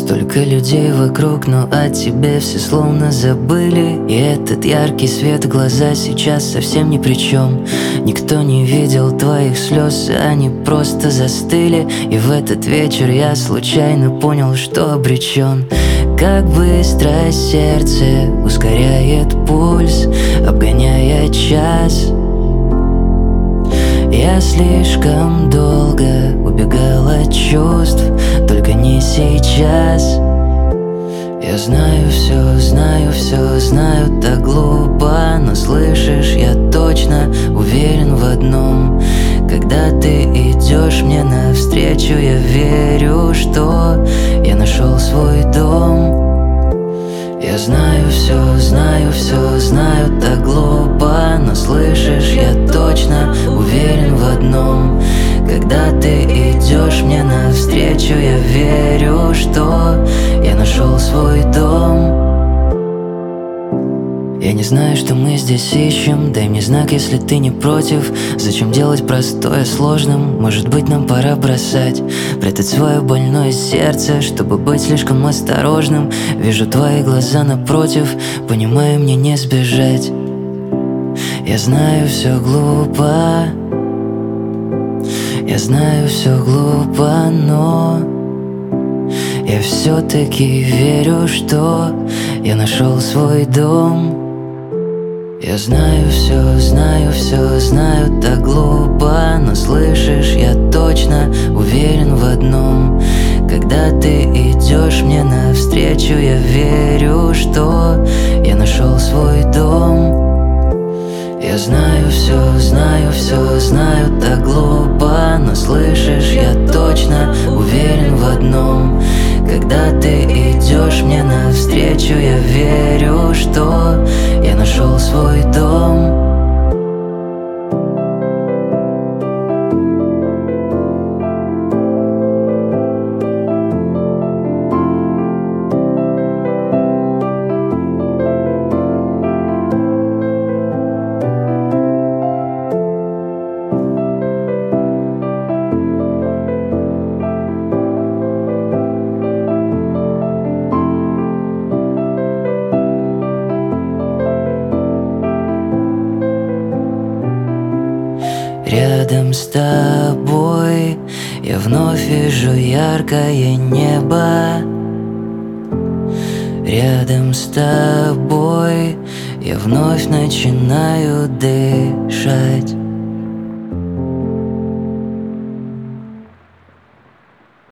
Столько людей вокруг, но о тебе все словно забыли. И этот яркий свет в глаза сейчас совсем ни при чем. Никто не видел твоих слез, они просто застыли. И в этот вечер я случайно понял, что обречен. Как быстро сердце ускоряет пульс, обгоняя час. Я слишком долго убегал от чувств, только не сейчас. Я знаю все, знаю так глупо, но слышишь, я точно уверен в одном. Когда ты идешь мне навстречу, я верю, что я нашел свой дом. Я знаю все, знаю так глупо, но слышишь, я точно уверен в одном. Когда ты идешь мне навстречу, я верю, что я нашел свой дом. Я не знаю, что мы здесь ищем, дай мне знак, если ты не против. Зачем делать простое сложным? Может быть, нам пора бросать, прятать свое больное сердце, чтобы быть слишком осторожным. Вижу твои глаза напротив, понимаю, мне не сбежать. Я знаю все глупо, я знаю все глупо, но я все-таки верю, что я нашел свой дом. Я знаю все, знаю так глупо, но слышишь, я точно уверен в одном. Когда ты идешь мне навстречу, я верю, что я нашел свой дом. Я знаю все, знаю так глупо, но слышишь, я точно уверен в одном. Когда ты идешь мне навстречу, я верю, что я нашел свой дом. Рядом с тобой я вновь вижу яркое небо. Рядом с тобой я вновь начинаю дышать.